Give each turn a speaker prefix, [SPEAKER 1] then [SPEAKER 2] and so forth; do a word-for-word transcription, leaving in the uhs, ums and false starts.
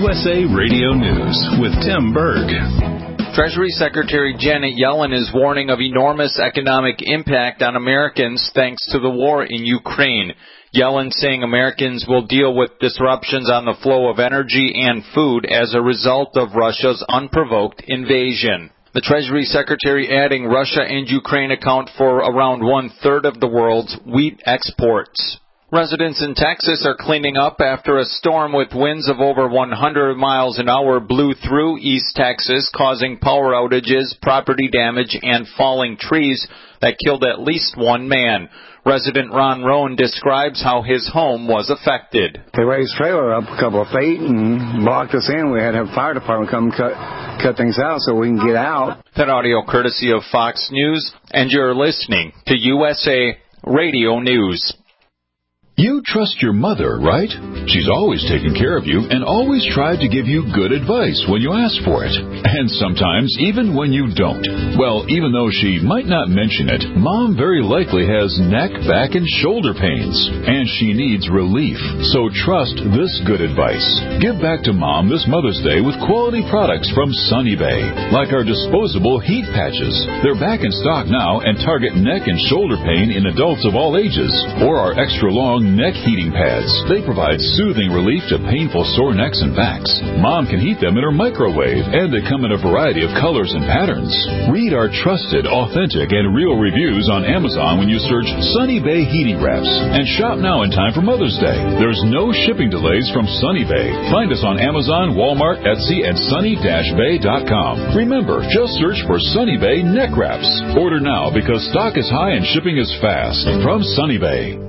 [SPEAKER 1] U S A Radio News with Tim Berg.
[SPEAKER 2] Treasury Secretary Janet Yellen is warning of enormous economic impact on Americans thanks to the war in Ukraine. Yellen saying Americans will deal with disruptions on the flow of energy and food as a result of Russia's unprovoked invasion. The Treasury Secretary adding Russia and Ukraine account for around one-third of the world's wheat exports. Residents in Texas are cleaning up after a storm with winds of over one hundred miles an hour blew through East Texas, causing power outages, property damage, and falling trees that killed at least one man. Resident Ron Roan describes how his home was affected.
[SPEAKER 3] They raised the trailer up a couple of feet and blocked us in. We had to have the fire department come cut, cut things out so we can get out.
[SPEAKER 2] That audio courtesy of Fox News, and you're listening to U S A Radio News.
[SPEAKER 4] You trust your mother, right? She's always taken care of you and always tried to give you good advice when you ask for it. And sometimes even when you don't. Well, even though she might not mention it, Mom very likely has neck, back, and shoulder pains. And she needs relief. So trust this good advice. Give back to Mom this Mother's Day with quality products from Sunny Bay. Like our disposable heat patches. They're back in stock now and target neck and shoulder pain in adults of all ages. Or our extra long neck heating pads. They provide soothing relief to painful sore necks and backs. Mom can heat them in her microwave, and they come in a variety of colors and patterns. Read our trusted, authentic, and real reviews on Amazon when you search Sunny Bay Heating Wraps, and shop now in time for Mother's Day. There's no shipping delays from Sunny Bay. Find us on Amazon, Walmart, Etsy, and sunny dash bay dot com. Remember, just search for Sunny Bay Neck Wraps. Order now because stock is high and shipping is fast. From Sunny Bay.